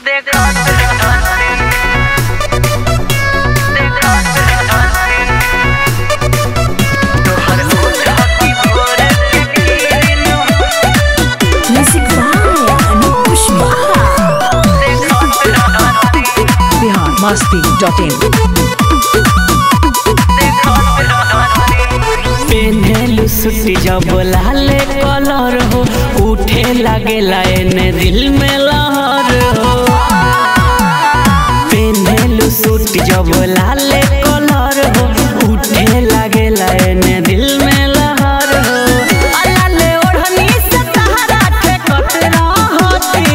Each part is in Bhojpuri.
masti.in पेन्हेलु सुटी जब लाले कलर हो उठे लागेला एने दिल में लहर हो। पेन्हेलु सुटी जब लाले कलर हो उठे लागेला एने दिल में लहर हो। लाले ओढ़नी से तहरा ठेकत रहती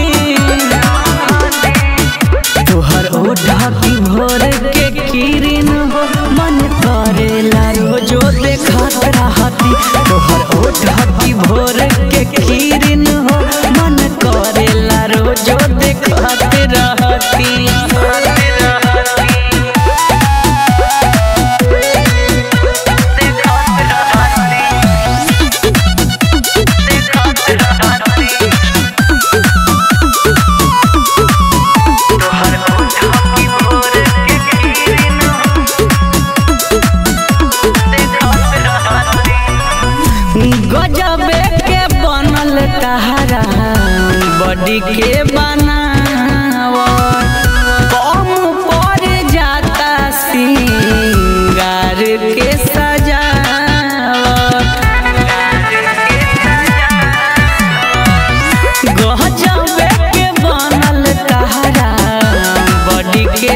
तोहर ओढ़ा की भोर के किरण हो मन करेला रोजो देखत रहती। तोहर ओढ़ा की भोर के किरण हो मन करेला रोजो देखत रहती। गजबे के बनल तहरा बॉडी के बनावट कम पड़ जाता सिंगार के सजावट। गजबे के बनल तहरा बॉडी के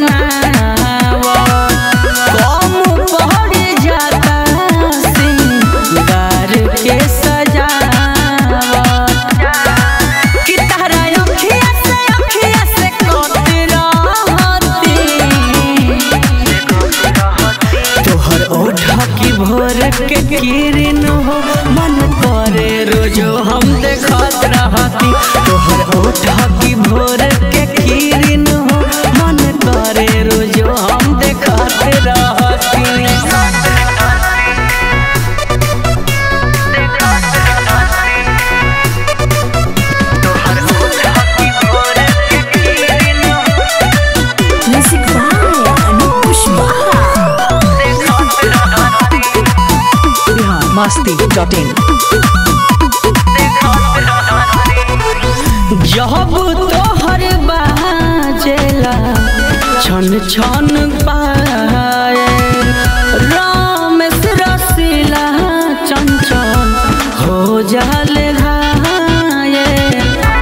बनावट कम पड़ जाता सिंगार के सजावट। कि तहरा अखिया से कत रहती तोहर ओढ़ा की भोर के किरण हो मन करे रोजो हम देखत रहती। तोहर ओढ़ा की भोर के किरण हो मन करे रोजो हम देखत रहती। masti.in जब तोहर बाजेला छन छन पाए रामेश रसीला चंचल हो जाले घायल।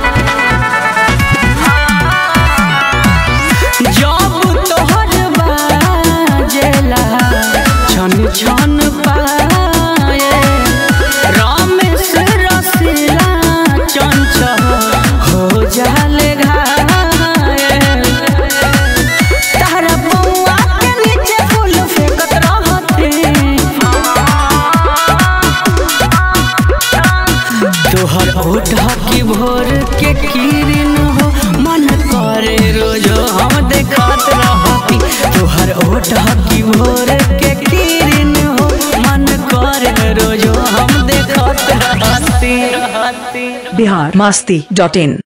जब तोहर बाजेला छन छन पाए रामेश रसीला चंचल हो जाले घायल। तहरा बउआ के नीचे फूल फेंकत रहती तोहर ओढ़ा की भोर के किरण हो मन करे रोजो हम देखत रहती। तोहर ओढ़ा की भोर के किरण हो मन करे रोजो हम देखत रहती। biharmasti.in